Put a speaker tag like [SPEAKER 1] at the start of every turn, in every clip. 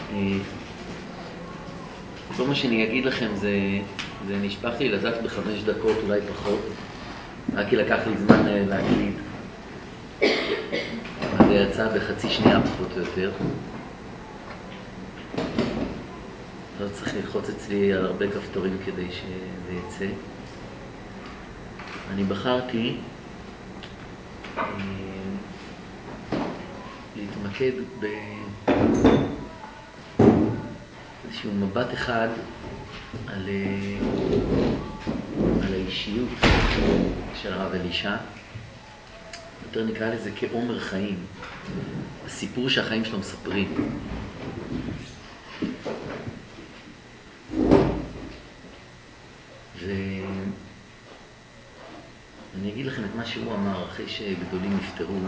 [SPEAKER 1] כל מה שאני אגיד לכם זה נשפך לי לדעת ב5 דקות, אולי פחות. רק כי לקח לי זמן להקליט. זה יצא בחצי שנייה פחות או יותר. לא צריך ללחוץ אצלי על הרבה כפתורים כדי שזה יצא. אני בחרתי להתמקד באיזשהו מבט אחד על האישיות של הרב אלישע. יותר נקרא לזה כעומר חיים, הסיפור שהחיים שלו מספרים. ואני אגיד לכם את מה שהוא אמר אחרי שגדולים נפטרו.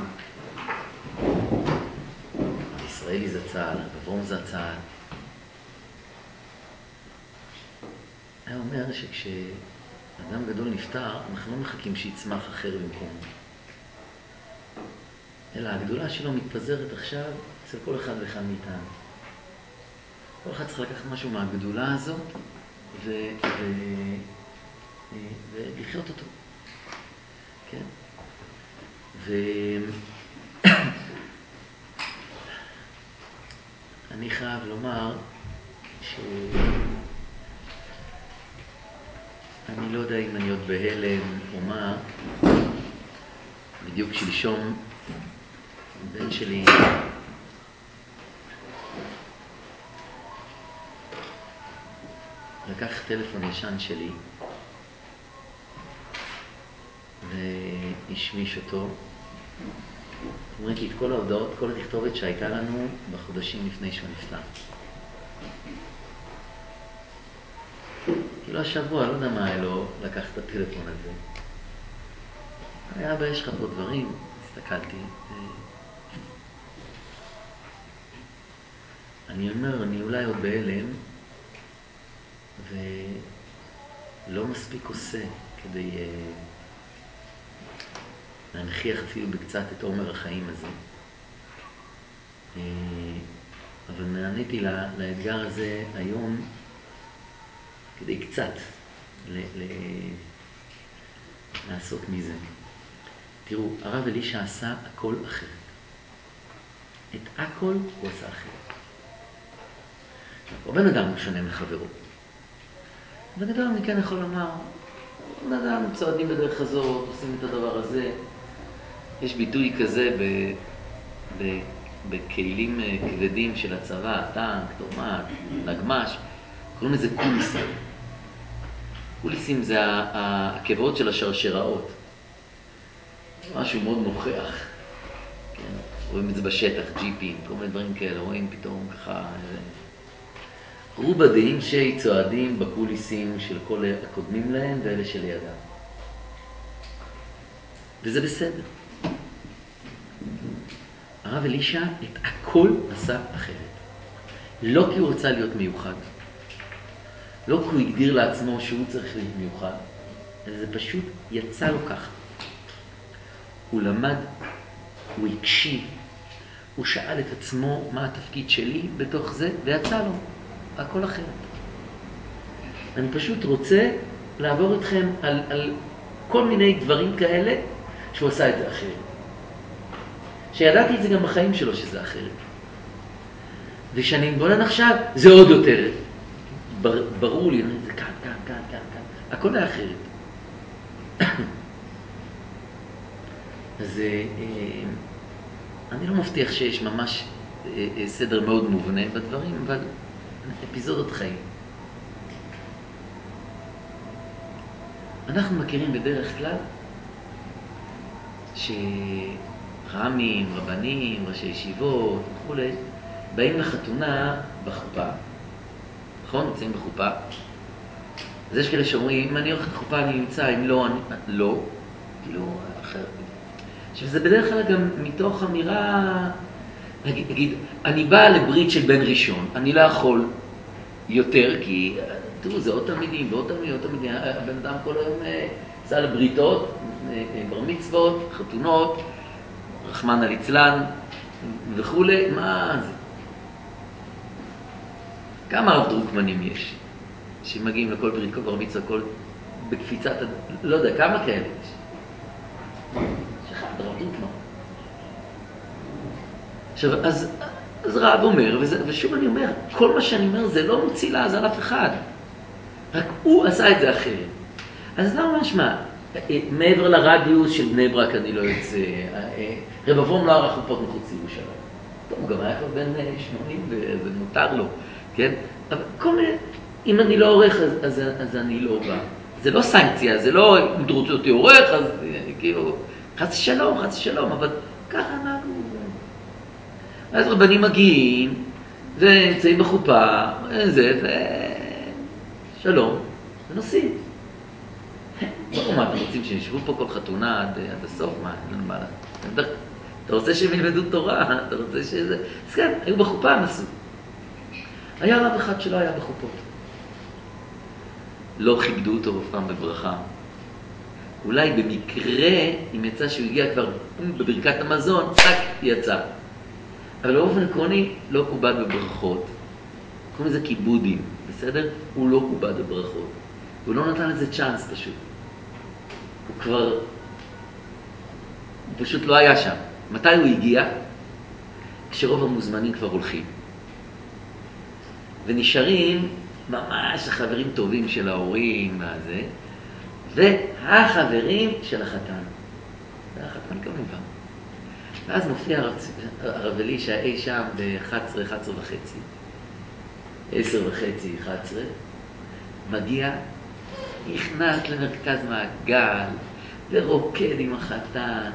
[SPEAKER 1] ישראלי זצ"ל, אברום זצ"ל. היה אומר שכשאדם גדול נפטר, אנחנו לא מחכים שיצמח אחר במקומו. אלא הגדולה שלו מתפזרת עכשיו אצל כל אחד ואחד מאיתנו. כל אחד צריך לקחת משהו מהגדולה הזאת ולחיות אותו. כן? אני חייב לומר שאני לא יודע אם אני עוד בהלם או מה. בדיוק שלשום בן שלי לקח טלפון ישן שלי והשמיש אותו. אומרת לי את כל ההודעות, כל התכתובת שהייתה לנו בחודשים לפני שהוא נפטר. כאילו השבוע, לא יודע מה היה לו לקח את הטלפון הזה. אבא, יש לך פה דברים? הסתכלתי. אני אומר, אני אולי עוד בהלם ולא מספיק עושה כדי להנכיח אפילו בקצת את עומר החיים הזה. אבל נעניתי לאתגר הזה היום כדי קצת לעשות מזה. תראו, הרב אלישע עשה הכל אחרת. את הכל הוא עשה אחרת. בן אדם הוא שונה מחברו. בן אדם אני כן יכול לומר, בן אדם צועדים בדרך הזאת, עושים את הדבר הזה. יש ביטוי כזה בכלים כבדים של הצבא, טנק, תורמת, נגמש, קוראים לזה קוליסים. קוליסים זה העקבות של השרשראות. משהו מאוד מוכח. כן? רואים את זה בשטח, ג'יפים, כל מיני דברים כאלה, רואים פתאום ככה איזה... רובדים שצועדים בקוליסים של כל הקודמים להם ואלה שלידם. וזה בסדר. הרב אלישע את הכל עשה אחרת. לא כי הוא רצה להיות מיוחד. לא כי הוא הגדיר לעצמו שהוא צריך להיות מיוחד. אלא זה פשוט יצא לו ככה. הוא למד, הוא הקשיב, הוא שאל את עצמו מה התפקיד שלי בתוך זה, ויצא לו. הכל אחרת. אני פשוט רוצה לעבור אתכם על כל מיני דברים כאלה שהוא עשה את זה אחרת. שידעתי את זה גם בחיים שלו שזה אחרת. ושאני מתבונן עכשיו, זה עוד יותר. ברור לי, זה כאן. הכל היה אחרת. אז אני לא מבטיח שיש ממש סדר מאוד מובנה בדברים, אבל אפיזודות חיים. אנחנו מכירים בדרך כלל שרמים, רבנים, ראשי ישיבות וכו' באים לחתונה בחופה. נכון? נמצאים בחופה. אז יש כאלה שאומרים, אם אני הולך לחופה אני נמצא, אם לא, לא. כאילו, אחר. שזה בדרך כלל גם מתוך אמירה, נגיד, אני בא לברית של בן ראשון, אני לא יכול יותר, כי תראו, זה עוד תלמידים, ועוד תלמידים, הבן אדם כל היום עשה לבריתות, בר מצוות, חתונות, רחמנא ליצלן וכו', מה זה? כמה הרב דרוקמנים יש? שמגיעים לכל ברית, כל בר מצווה, כל בקפיצת, לא יודע, כמה כאלה יש? שחד, הרב דרוקמן. עכשיו, אז רב אומר, ושוב אני אומר, כל מה שאני אומר זה לא מוציא לעז על אף אחד. רק הוא עשה את זה אחרת. אז לא משמע, מעבר לרדיוס של בני ברק אני לא יוצא, רב אברום לא ערך חופות מחוץ לירושלים. טוב, הוא גם היה כבר בן 80 וזה מותר לו, כן? אבל כל מיני, אם אני לא עורך אז אני לא בא. זה לא סנקציה, זה לא אם תרוצו אותי עורך, אז כאילו, חס שלום, אבל ככה נהגו. אז רבנים מגיעים, ונמצאים בחופה, שלום, ונוסעים. ברור, מה, אתם רוצים שנשבו פה כל חתונה עד הסוף? מה, אין לנו מה לה? אתה רוצה שהם ילמדו תורה? אתה רוצה שזה... אז כן, היו בחופה, נסעו. היה רב אחד שלא היה בחופות. לא כיבדו אותו אף פעם בברכה. אולי במקרה, אם יצא שהוא הגיע כבר בברכת המזון, רק יצא. אבל באופן עקרוני לא כובד בברכות. קוראים לזה כיבודים, בסדר? הוא לא כובד בברכות. הוא לא נתן לזה צ'אנס פשוט. הוא פשוט לא היה שם. מתי הוא הגיע? כשרוב המוזמנים כבר הולכים. ונשארים ממש החברים טובים של ההורים והזה, והחברים של החתן. והחתן כמובן. ואז מופיע הרב אלישע אי שם ב-11, 11 וחצי. 10 וחצי, 11. מגיע, נכנס למרכז מעגל, ורוקד עם החתן,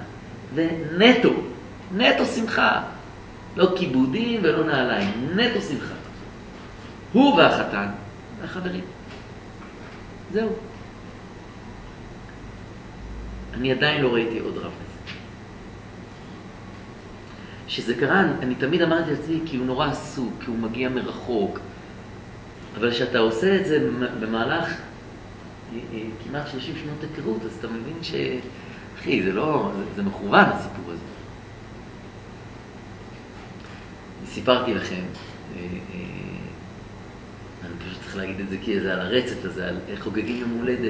[SPEAKER 1] נטו שמחה. לא כיבודים ולא נעליים, נטו שמחה. הוא והחתן, והחברים. זהו. אני עדיין לא ראיתי עוד רב כזה. שזה קרה, אני תמיד אמרתי לעצמי, כי הוא נורא עסוק, כי הוא מגיע מרחוק. אבל כשאתה עושה את זה במהלך כמעט 30 שנות היכרות, אז אתה מבין אחי, זה מכוון הסיפור הזה. סיפרתי לכם, אני פשוט צריך להגיד את זה כי זה על הרצף הזה, על איך חוגגים יום הולדת.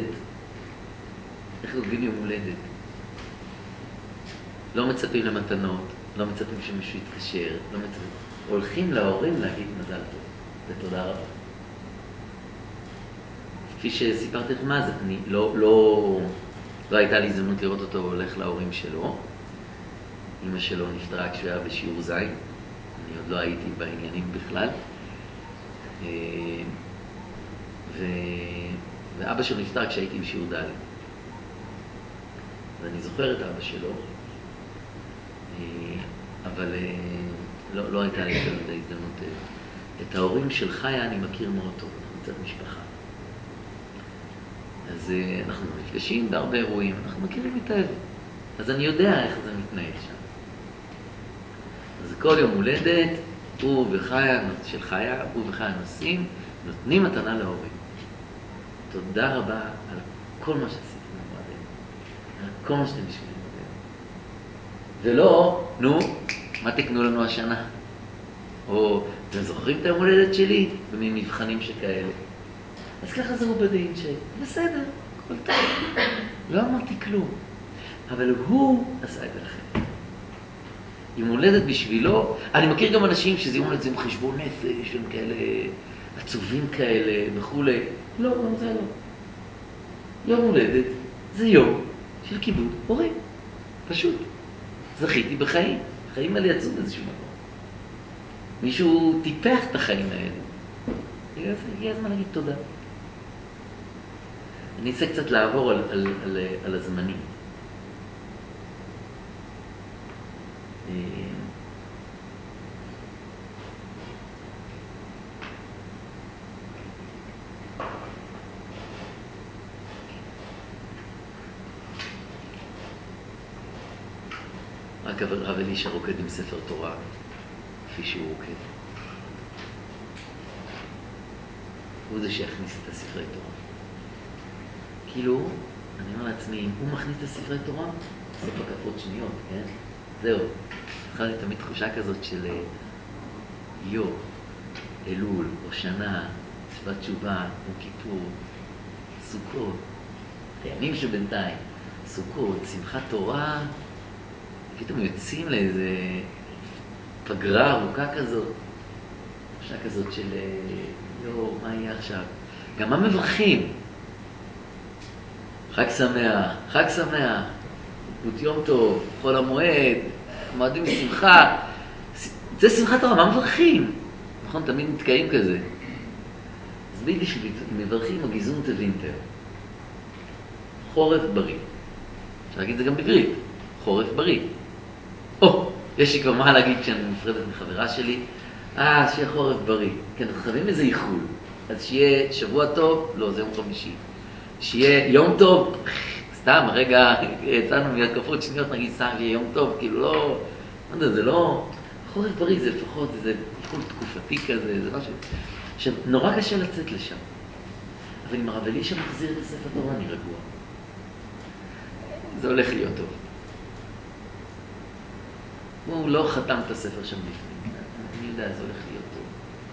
[SPEAKER 1] לא מצפים למתנות, לא מצפים שמישהו יתקשר, הולכים להורים להגיד מזל טוב, ותודה רבה. כפי שסיפרתי לך מה זה, אני לא הייתה לי הזדמנות לראות אותו הולך להורים שלו. אמא שלו נפטרה כשהוא היה בשיעור ז', אני עוד לא הייתי בעניינים בכלל. ואבא שלו נפטר כשהייתי בשיעור ד'. ואני זוכר את אבא שלו, אבל לא הייתה לי את ההזדמנות. את ההורים של חיה אני מכיר מאוד טוב, אנחנו קצת משפחה. אז אנחנו נפגשים בהרבה אירועים, אנחנו מכירים היטב. אז אני יודע איך זה מתנהל שם. אז כל יום הולדת, הוא וחיה נוסעים, נותנים מתנה להורים. תודה רבה על כל מה שעשיתם למועדים, על כל מה שאתם בשבילים בזה. ולא, מה תקנו לנו השנה? או, אתם זוכרים את היום הולדת שלי? וממבחנים שכאלה. אז ככה זה הוא בדין בסדר, הכל טוב. לא אמרתי כלום. אבל הוא עשה את זה אחרת. יום הולדת בשבילו, אני מכיר גם אנשים שזה יום הולדת זה עם חשבון נפש, הם כאלה עצובים כאלה וכו'. לא, גם זה לא. יום הולדת זה יום של כיבוד הורים. פשוט. זכיתי בחיים. חיים האלה יצאו באיזשהו מקום. מישהו טיפח את החיים האלה. הגיע הזמן להגיד תודה. אני אנסה קצת לעבור על הזמנים. רק הרב אלישע רוקד עם ספר תורה, כפי שהוא רוקד. הוא זה שהכניס את הספרי תורה. כאילו, אני אומר לעצמי, אם הוא מכניס את הספרי תורה, סוף הקפות שניות, כן? זהו. התחלתי תמיד תחושה כזאת של אלול, ראשנה, צפת תשובה, יום כיפור, סוכות, הימים שבינתיים, סוכות, שמחת תורה, פתאום יוצאים לאיזה פגרה ארוכה כזאת, פגרה כזאת של יו, מה יהיה עכשיו? גם מה מברכים? חג שמח, חג שמח, רות יום טוב, חול המועד, מועדים משמחה, זה שמחת תורה, מה מברכים? נכון, תמיד נתקעים כזה. אז ביידיש מברכים או גזונטה וינטר. חורף בריא. אפשר להגיד את זה גם בעברית. חורף בריא. יש לי כבר מה להגיד כשאני נפרדת מחברה שלי. שיהיה חורף בריא. כן, אנחנו חייבים איזה איחול. אז שיהיה שבוע טוב, לא, זה יום חמישי. שיהיה יום טוב, סתם, רגע, יצאנו מהתקפות שניות, נגיד סתם, שיהיה יום טוב, כאילו לא יודע, זה לא... חורף בריא זה לפחות איזה איחול תקופתי כזה, זה משהו... שנורא קשה לצאת לשם. אבל אם הרב אלישע מחזיר את הספר תורה, אני רגוע. זה הולך להיות טוב. הוא לא חתם את הספר שם לפני. אני יודע, זה הולך להיות טוב.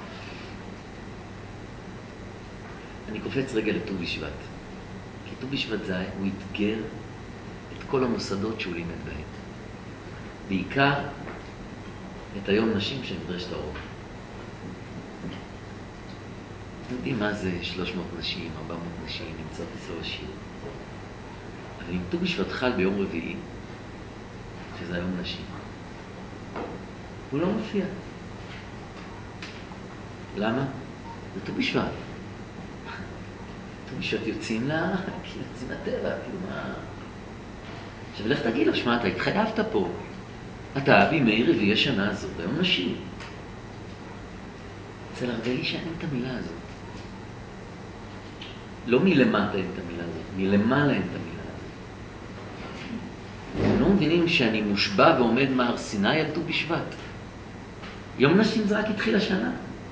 [SPEAKER 1] אני קופץ רגע לט"ו בשבט. כי ט"ו בשבט זה הוא אתגר את כל המוסדות שהוא לימד בהם. בעיקר את היום נשים של מדרשת האור. אתם יודעים מה זה 300 נשים, 400 נשים, נמצאות בסוף השיר. אבל אם ט"ו בשבט חל ביום רביעי, שזה היום נשים, הוא לא מופיע. למה? זה ט"ו בשבט. ט"ו בשבט יוצאים לטבע, כאילו מה... עכשיו לך תגיד לו, שמע, אתה התחייבת פה. אתה בימי רביעי השנה הזאת, היום נשים. אצל הרב אלישע אין את המילה הזאת. לא מלמטה אין את המילה הזאת, מלמעלה אין את המילה הזאת. הם לא מבינים שאני מושבע ועומד מהר סיני על ט"ו בשבט. יום נשים זה רק התחיל השנה.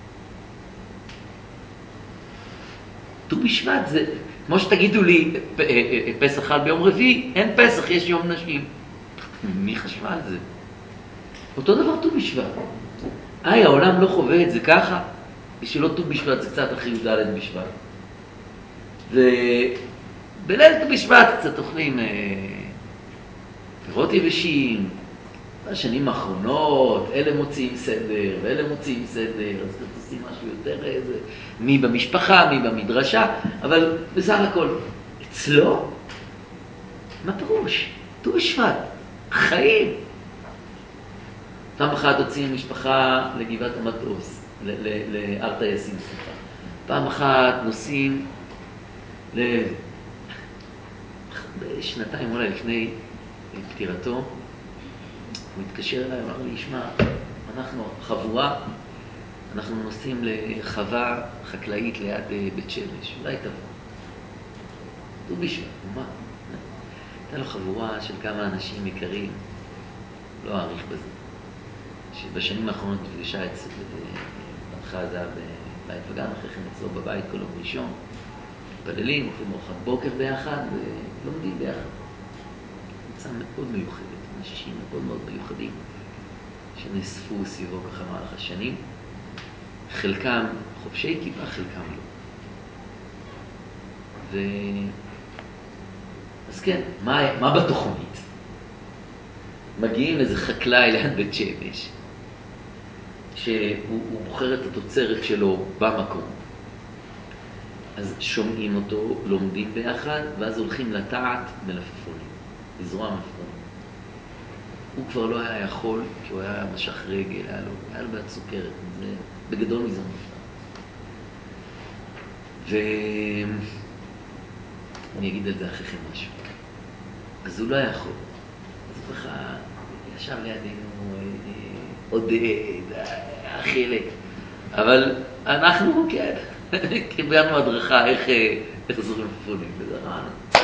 [SPEAKER 1] ט"ו בשבט זה, כמו שתגידו לי, פסח חל ביום רביעי, אין פסח, יש יום נשים. מי חשבה על זה? אותו דבר ט"ו בשבט. העולם לא חווה את זה ככה, בשבילו ט"ו בשבט זה קצת אחרי י"ד בשבט. ובליל ט"ו בשבט קצת אוכלים פירות יבשים. בשנים האחרונות, אלה מוציאים סדר, ואלה מוציאים סדר, אז קצת עושים משהו יותר איזה, מי במשפחה, מי במדרשה, אבל בסך הכל, אצלו, מה פירוש? ט"ו בשבט, חיים. פעם אחת הוציאים משפחה לגבעת המטוס, להר טייסים, סליחה. פעם אחת נוסעים בשנתיים, אולי לפני פטירתו, הוא התקשר אליי, הוא אמר לי, שמע, אנחנו חבורה, אנחנו נוסעים לחווה חקלאית ליד בית שמש, אולי תבוא. ט"ו בשבט, מה? הייתה לו חבורה של כמה אנשים יקרים, לא אעריך בזה, שבשנים האחרונות נפגשה בהתחלה זה היה בבית וגן, אחרי כן אצלו בבית כל יום ראשון, מתפללים, אוכלים ארוחת בוקר ביחד ולומדים ביחד. קבוצה מאוד מיוחדת, אנשים מאוד מאוד מיוחדים שנאספו סביבו ככה מהלך השנים. חלקם חובשי כיפה, חלקם לא. אז כן, מה בתוכנית? מגיעים איזה חקלאי ליד בית שמש, שהוא בוחר את התוצרת שלו במקום. אז שומעים אותו, לומדים ביחד, ואז הולכים לטעת מלפפונים, לזרוע מלפפונים. הוא כבר לא היה יכול, כי הוא היה משך רגל, היה לו בעד סוכרת, זה בגדול מזה נפטר. אני אגיד על זה אחרי כן משהו. אז הוא לא היה יכול. אז הוא ככה ישב לידינו עודד, החלק. אבל אנחנו, כן, קיבלנו הדרכה איך זורים מלפפונים, וזה רענו.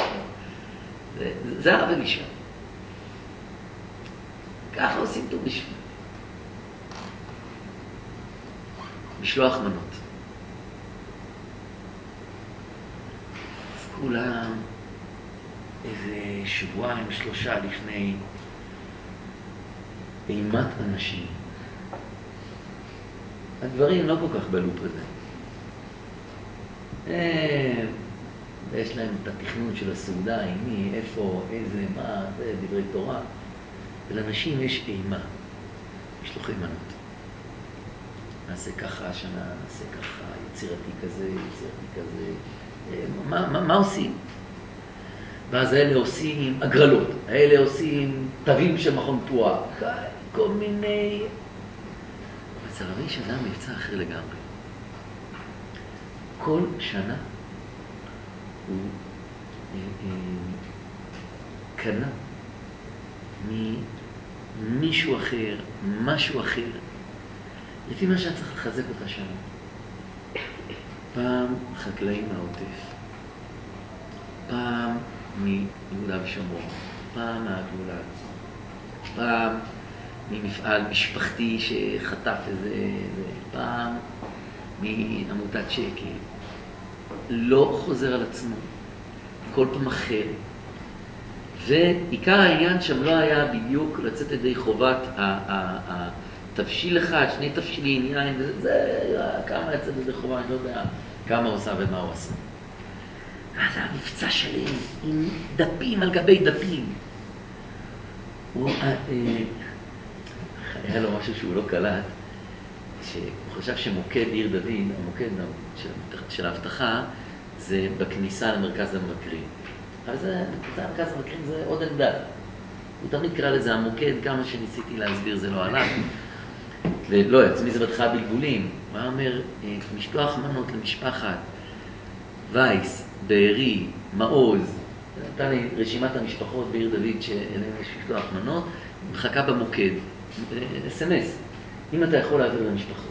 [SPEAKER 1] זה הרב אלישע. ככה עושים ט"ו בשבט. משלוח מנות. אז כולם איזה שבועיים, 3 לפני אימת אנשים. הדברים לא כל כך בלופ הזה. יש להם את התכנון של הסעודה, מי, איפה, איזה, מה, זה, דברי תורה. ולאנשים יש אימה, משלוחי מנות. נעשה ככה השנה, נעשה ככה, יצירתי כזה, יצירתי כזה. מה עושים? ואז האלה עושים הגרלות, האלה עושים תווים של מכון פועה, כל מיני... אצל רבי איש זה מבצע אחר לגמרי. כל שנה הוא קנה ממישהו אחר, משהו אחר, לפי מה שהיה צריך לחזק אותה שנה. פעם חקלאים מהעוטף, פעם מיהודה ושומרון, פעם מהגבולה, פעם ממפעל משפחתי שחטף איזה, פעם מעמותת שקל. לא חוזר על עצמו, כל פעם אחר. ועיקר העניין שם לא היה בדיוק לצאת ידי חובת תבשיל אחד, שני תבשילים, יין, זה כמה יצאת ידי חובה, אני לא יודע כמה הוא עושה ומה הוא עשה. אז היה מבצע שלם עם דפים על גבי דפים. הוא היה לו משהו שהוא לא קלט, שהוא חשב שמוקד עיר דוד, המוקד של ההבטחה, זה בכניסה למרכז המבקרים. אבל זה, מרכז המבקרים זה עוד עמדה. הוא תמיד קרא לזה המוקד, כמה שניסיתי להסביר זה לא הלך. ולא, עצמי זה בתך בלבולים. הוא היה אומר, משלוח מנות למשפחת, וייס, בארי, מעוז, נתן לי רשימת המשפחות בעיר דוד שאליהם יש משלוח מנות, מחכה במוקד, אס-אם-אס, אם אתה יכול להעביר למשפחות.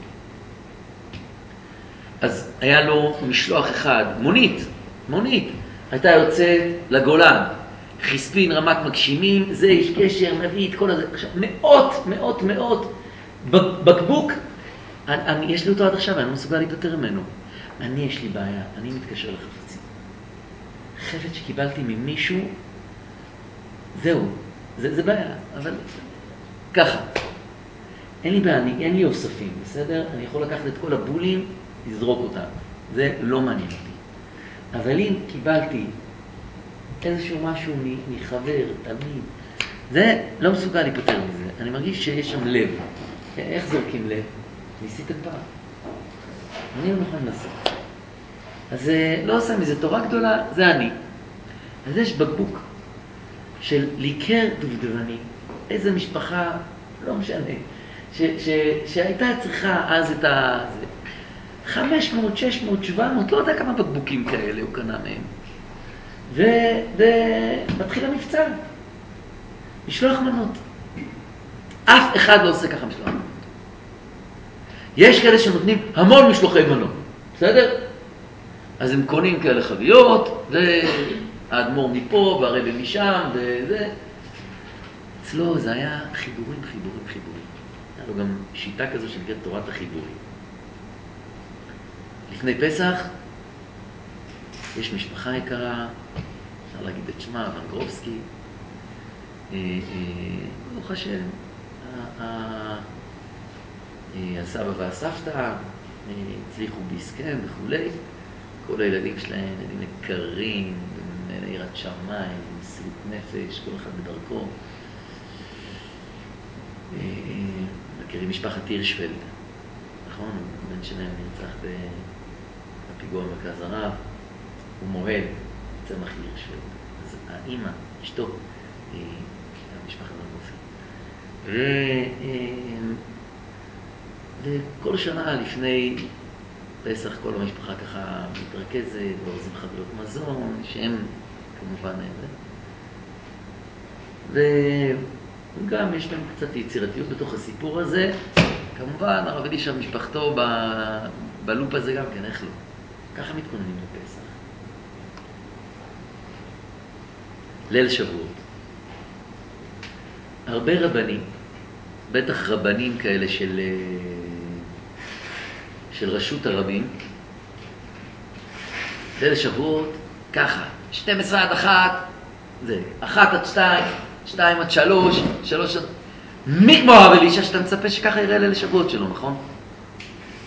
[SPEAKER 1] אז היה לו משלוח אחד, מונית, הייתה יוצאת לגולן, חספין, רמת מגשימים, זה איש קשר, מביא את כל הזה, מאות, בקבוק, יש לי אותו עד עכשיו, אני לא מסוגל להיפטר ממנו. יש לי בעיה, אני מתקשר לחפצים. חפץ שקיבלתי ממישהו, זהו, זה בעיה, אבל ככה. אין לי בעיה, אין לי אוספים, בסדר? אני יכול לקחת את כל הבולים, לזרוק אותם. זה לא מעניין אותי. אבל אם קיבלתי איזשהו משהו מחבר, תמיד, זה לא מסוגל להיפטר מזה. אני מרגיש שיש שם לב. איך זורקים לב? ניסיתם פעם? אני לא מוכן לעשות. אז לא עושה מזה תורה גדולה, זה אני. אז יש בקבוק של ליקר דובדבני, איזה משפחה, לא משנה, שהייתה צריכה אז את ה... 500, 600, 700, לא יודע כמה בקבוקים כאלה הוא קנה מהם. ומתחיל המבצע. משלוח מנות. אף אחד לא עושה ככה משלוח מנות. יש כאלה שנותנים המון משלוחי מנות, בסדר? אז הם קונים כאלה חביות, והאדמו"ר מפה והרבא משם, וזה. אצלו זה היה חיבורים. היה לו גם שיטה כזו שנקראת תורת החיבורים. לפני פסח, יש משפחה יקרה, אפשר להגיד את שמה, ונגרובסקי, ברוך השם, הסבא והסבתא הצליחו בהסכם וכולי, כל הילדים שלהם ילדים יקרים, מלא יראת שמיים, מסירות נפש, כל אחד בדרכו. מכירים משפחת הירשפלד, נכון? הבן שלהם נרצח בפיגוע במרכז הרב, הוא מוהל, צמח הירשפלד. אז האמא, אשתו, משפחת הרב. וכל שנה לפני פסח כל המשפחה ככה מתרכזת ועושים חבילות מזון, שהם כמובן וגם יש להם קצת יצירתיות בתוך הסיפור הזה. כמובן הרב אלישע משפחתו בלופ הזה גם כן, איך לא? ככה מתכוננים לפסח. ליל שבועות. הרבה רבנים, בטח רבנים כאלה של רשות הרבים, ליל שבועות, ככה, 12 עד 1, זה, 1 עד 2, 2 עד 3, 3 עד... מי כמו הרב אלישע שאתה מצפה שככה יראה ליל שבועות שלו, נכון?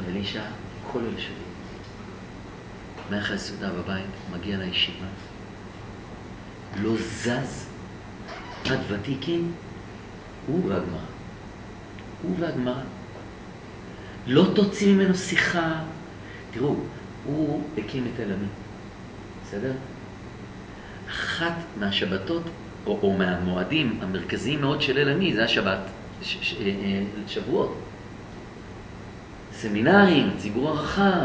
[SPEAKER 1] רב אלישע כל אלה שבוע. מאחרי הסעודה בבית, מגיע לישיבה, לא זז, עד ותיקין, הוא והגמרא. הוא והגמרא. לא תוציא ממנו שיחה. תראו, הוא הקים את אלמי. בסדר? אחת מהשבתות, או מהמועדים המרכזיים מאוד של אלמי, זה השבת, שבועות. סמינרים, ציבור הרחב.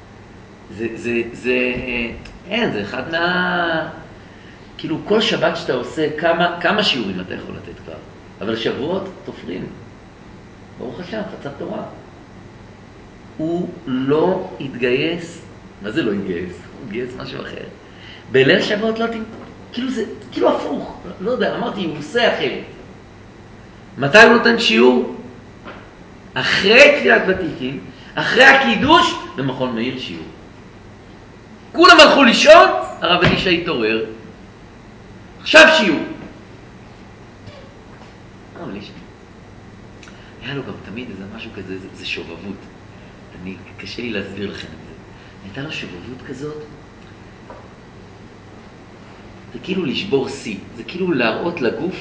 [SPEAKER 1] זה אחד כאילו כל שבת שאתה עושה, כמה שיעורים אתה יכול לתת כבר. אבל שבועות תופרים. ברוך השם, חצת תורה. הוא לא התגייס. מה זה לא התגייס? הוא התגייס משהו אחר. בליל שבועות לא כאילו הפוך. לא יודע, אמרתי, הוא עושה אחרת. מתי הוא נותן שיעור? אחרי תפילת ותיקין, אחרי הקידוש, במכון מאיר שיעור. כולם הלכו לישון, הרב אלישע התעורר. עכשיו שיעור. הרב אלישע. היה לו גם תמיד איזה משהו כזה, זה שובבות. קשה לי להסביר לכם את זה. הייתה לו שובבות כזאת. זה כאילו לשבור שיא. זה כאילו להראות לגוף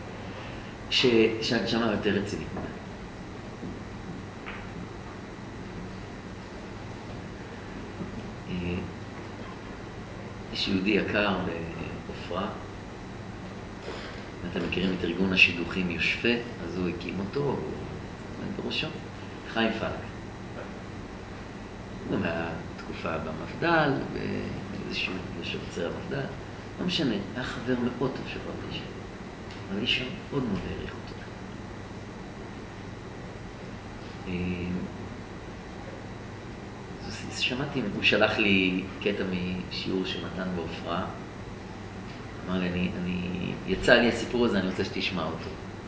[SPEAKER 1] שהנשמה יותר רצינית. יש יהודי יקר בעופרה, אתם מכירים את ארגון השידוכים יושפה, אז הוא הקים אותו, הוא עומד בראשו, חיים פלק. הוא מהתקופה במפד"ל, באיזשהו יושב בצרי המפד"ל, לא משנה, היה חבר מאוד טוב של רב אלישע, אבל אלישע מאוד מאוד העריך אותו. שמעתי, הוא שלח לי קטע משיעור שמתן בעופרה. אמר לי, יצא לי הסיפור הזה, אני רוצה שתשמע אותו.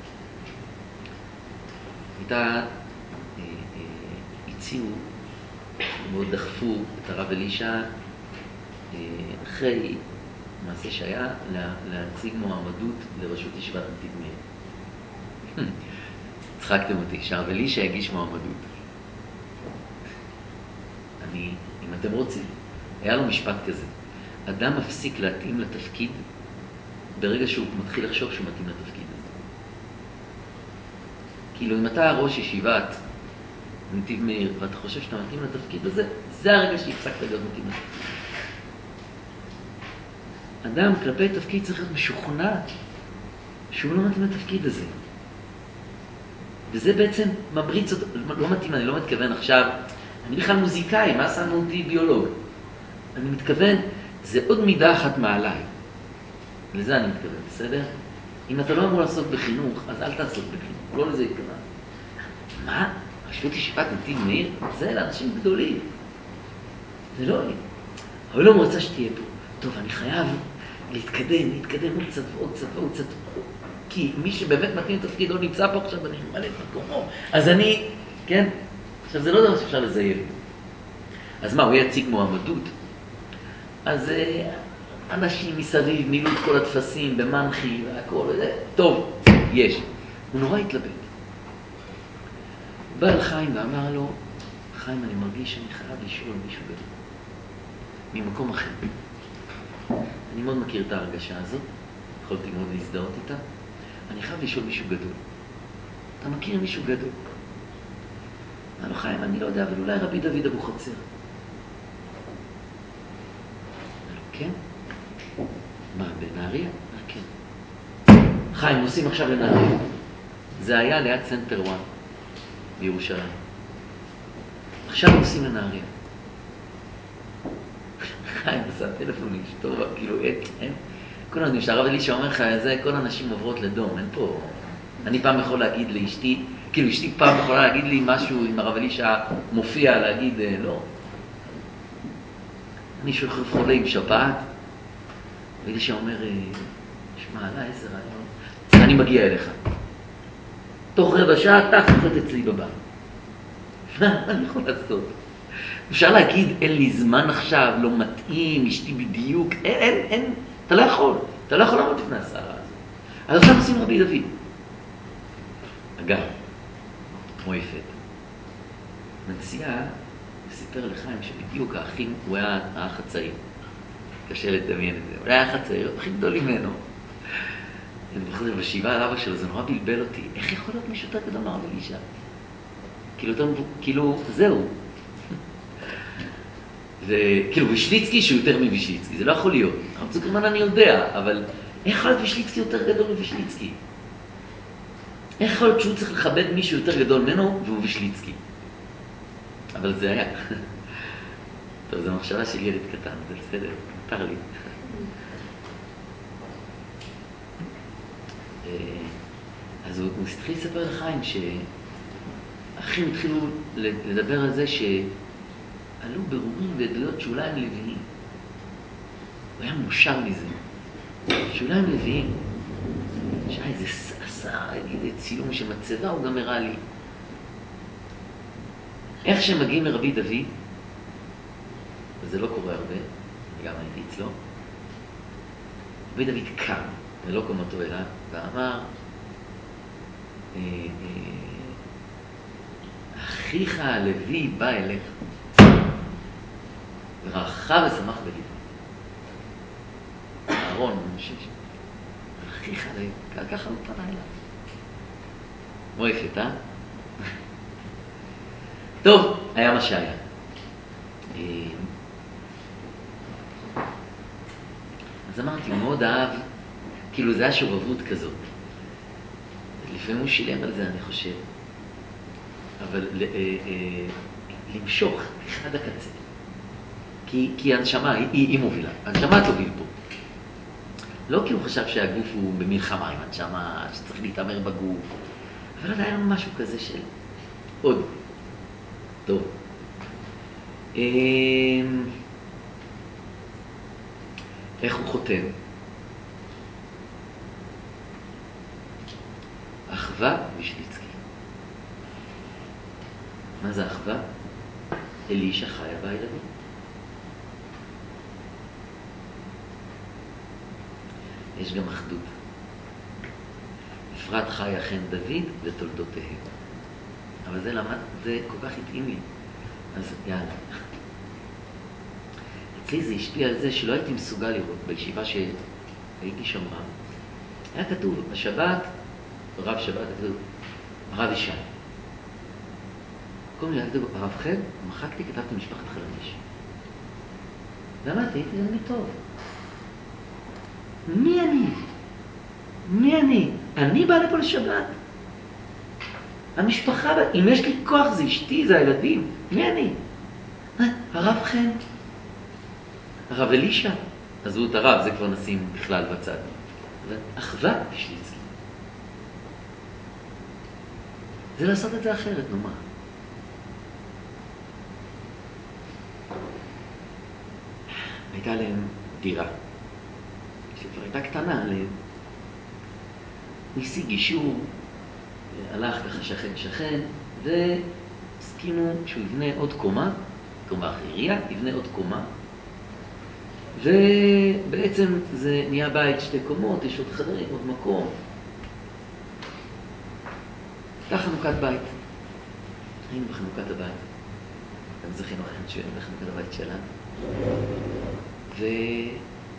[SPEAKER 1] הציעו, מאוד דחפו את הרב אלישע, אחרי מעשה שהיה, להציג מועמדות לראשות ישיבת נתיב מאיר. צחקתם אותי, שהרב אלישע הגיש מועמדות. אם אתם רוצים, היה לו משפט כזה. אדם מפסיק להתאים לתפקיד ברגע שהוא מתחיל לחשוב שהוא מתאים לתפקיד הזה. כאילו, אם אתה ראש ישיבת נתיב מאיר ואתה חושב שאתה מתאים לתפקיד הזה, זה הרגע שהפסקת להיות מתאים לתפקיד. אדם כלפי תפקיד צריך להיות משוכנע שהוא לא מתאים לתפקיד הזה. וזה בעצם מבריץ אותו, לא מתאים, אני לא מתכוון עכשיו, אני בכלל מוזיקאי, מה שמו אותי ביולוג? אני מתכוון, זה עוד מידה אחת מעליי. לזה אני מתכוון, בסדר? אם אתה לא אמור לעסוק בחינוך, אז אל תעסוק בחינוך, לא לזה התכוון. מה? רשות ישיבת נתיב מאיר? זה לאנשים גדולים. זה לא לי. אבל לא מרצה שתהיה פה. טוב, אני חייב להתקדם עוד קצת ועוד קצת. כי מי שבאמת מתאים לתפקיד לא נמצא פה עכשיו, אני ממלא את מקומו. אז אני, כן? עכשיו, זה לא דבר שאפשר לזייף. אז מה, הוא יציג מועמדות? אז אנשים מסביב מילאו את כל התפסים במנחי והכל, טוב, יש. הוא נורא התלבט. בא אל חיים ואמר לו, חיים, אני מרגיש שאני חייב לשאול מישהו גדול. ממקום אחר. אני מאוד מכיר את ההרגשה הזאת, יכולתי מאוד להזדהות איתה. אני חייב לשאול מישהו גדול. אתה מכיר מישהו גדול? אמר לו, חיים, אני לא יודע, אבל אולי רבי דוד אבוחצירא. אמר לו, כן? מה, בנהריה? כן. חיים, נוסעים עכשיו לנהריה. זה היה ליד סנטר 1 בירושלים. עכשיו נוסעים לנהריה. חיים עשה טלפון לאשתו, כאילו אין. כל הזמן שהרב אלישע אומר לך, זה כל הנשים עוברות לדום, אין פה. אני פעם יכול להגיד לאשתי, כאילו אשתי פעם יכולה להגיד לי משהו, אם הרב אלישע מופיע להגיד לא. אני שוכב חולה עם שפעת, ואלישע אומר, שמע, עלה איזה רעיון, אני מגיע אליך. תוך רבע שעה, אתה סוחט אצלי בבית. מה אני יכול לעשות? אפשר להגיד, אין לי זמן עכשיו, לא מתאים, אשתי בדיוק, אין, אתה לא יכול לעמוד לפני הסערה הזאת. אז עכשיו עושים רבי דוד. אגב, כמו יפת. בנסיעה, הוא סיפר לחיים שבדיוק האחים, הוא היה האח הצעיר. קשה לדמיין את זה. הוא היה האח הצעיר, הכי גדול ממנו. אני זוכר בשבעה על אבא שלו, זה נורא בלבל אותי. איך יכול להיות מישהו יותר גדול מהרב אלישע? כאילו, זהו. וכאילו, וישליצקי שהוא יותר מווישליצקי, זה לא יכול להיות. הרב צוקרמן אני יודע, אבל איך יכול להיות וישליצקי יותר גדול מווישליצקי? איך יכול להיות שהוא צריך לכבד מישהו יותר גדול ממנו והוא וישליצקי? אבל זה היה. טוב, זו מחשבה של ילד קטן, זה בסדר, מותר לי. אז הוא התחיל לספר לחיים שהאחים התחילו לדבר על זה שעלו ברורים ועדויות שאולי הם לוויים. הוא היה מאושר מזה, שאולי הם לוויים. שהיה איזה איזה צילום של מצבה, הוא גם הראה לי. איך שהם מגיעים לרבי דוד, וזה לא קורה הרבה, גם הייתי אצלו, רבי דוד קם, ולא קומתו אליו, ואמר, אחיך הלוי בא אליך, ורחב ושמח בליבו. אהרון, אחיך הלוי, ככה הוא פנה אליו. מועפת, טוב, היה מה שהיה. אז אמרתי, הוא מאוד אהב, כאילו זה היה שובבות כזאת. לפעמים הוא שילם על זה, אני חושב. אבל למשוך אחד הקצה. כי הנשמה היא מובילה. הנשמה תוביל פה. לא כי הוא חשב שהגוף הוא במלחמה עם הנשמה, שצריך להתאמר בגוף. אבל עוד היה לנו משהו כזה של עוד. טוב. איך הוא חותם? אחווה וישליצקי. מה זה אחווה? אלישע חיה בילדים. יש גם אחדות. אפרת חיה חן דוד ותולדותיהם. אבל זה למד, זה כל כך התאים לי. אז יאללה. אצלי זה השפיע על זה שלא הייתי מסוגל לראות. בישיבה שהייתי שם רב, היה כתוב, בשבת, רב שבת, כתוב, הרב ישי. כל מיני, כתוב, הרב חן, מחקתי, כתבתי משפחת חלמיש. ואמרתי, הייתי תלמיד טוב. מי אני? מי אני? אני בא לפה לשבת. המשפחה, אם יש לי כוח, זה אשתי, זה הילדים. מי אני? הרב חן. הרב אלישע. עזבו את הרב, זה כבר נשים בכלל בצד. אבל אחווה וישליצקי. זה לעשות את זה אחרת, נו מה? הייתה להם דירה. שכבר הייתה קטנה עליהם. הוא השיג אישור, הלך ככה שכן, והסכימו שהוא יבנה עוד קומה, קומה עירייה, יבנה עוד קומה, ובעצם זה נהיה בית 2 קומות, יש עוד חדרים, עוד מקום. הייתה חנוכת בית. היינו בחנוכת הבית. גם זכינו אחרי שיהיה בחנוכת הבית שלנו. ואני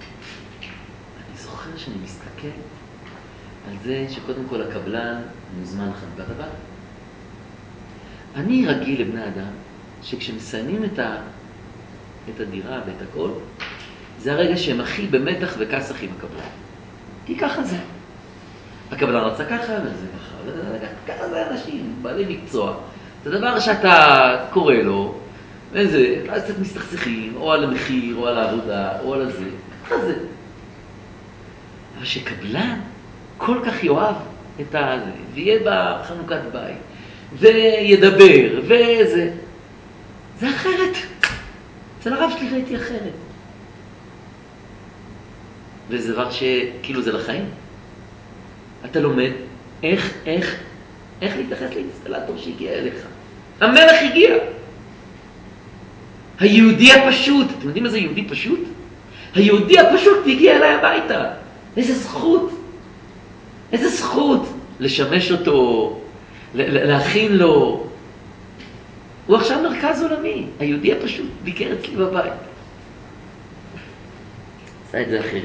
[SPEAKER 1] זוכר שאני מסתכל על זה שקודם כל הקבלן מוזמן לחנוכת הבית. אני רגיל לבני אדם שכשמסיימים את הדירה ואת הכל, זה הרגע שהם הכי במתח וכסח עם הקבלן. כי ככה זה. הקבלן רצה ככה וזה ככה. ככה זה אנשים, בעלי מקצוע. זה דבר שאתה קורא לו, וזה, אז קצת מסתכסכים, או על המחיר, או על העבודה, או על זה. ככה זה. אבל שקבלן כל כך יאהב את הזה, ויהיה בחנוכת בית, וידבר, וזה. זה אחרת. אצל הרב שלי ראיתי אחרת. וזה דבר שכאילו זה לחיים. אתה לומד איך להתייחס לאינסטלטור שהגיע אליך. המלך הגיע. היהודי הפשוט, אתם יודעים מה זה יהודי פשוט? היהודי הפשוט הגיע אליי הביתה. איזה זכות. איזה זכות לשמש אותו, להכין לו. הוא עכשיו מרכז עולמי. היהודי הפשוט ביקר אצלי בבית. עשה את זה אחרת.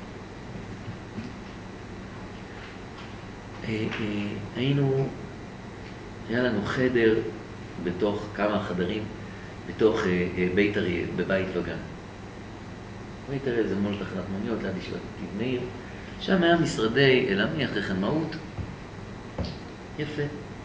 [SPEAKER 1] היה לנו חדר בתוך כמה חדרים, בתוך בית אריה, בבית וגן. בית אריה זה מול תחנת מוניות, ליד ישיבת נתיב מאיר. שם היה משרדי אלמי אחרי חנמאות. יפה.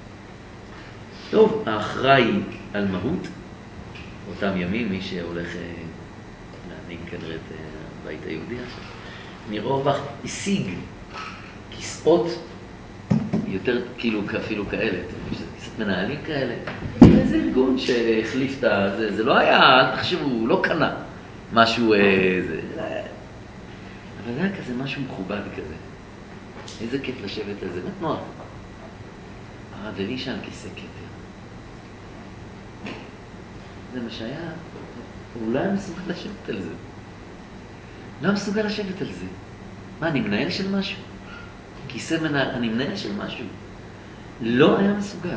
[SPEAKER 1] טוב, האחראי על מהות, אותם ימים, מי שהולך להנהיג כנראה את הבית היהודי עכשיו, ניר אורבך השיג כיסאות יותר כאילו אפילו כאלה, כיסאות מנהלים כאלה. איזה ארגון שהחליף את זה, זה לא היה, אל תחשבו, הוא לא קנה משהו, אבל זה היה כזה משהו מכובד כזה. איזה כיף לשבת על זה, באמת נוח. הרב אלישע על כיסא כתר. זה מה שהיה, הוא לא היה מסוגל לשבת על זה. לא היה מסוגל לשבת על זה. מה, אני מנהל של משהו? כיסא מנהל, אני מנהל של משהו. לא היה מסוגל.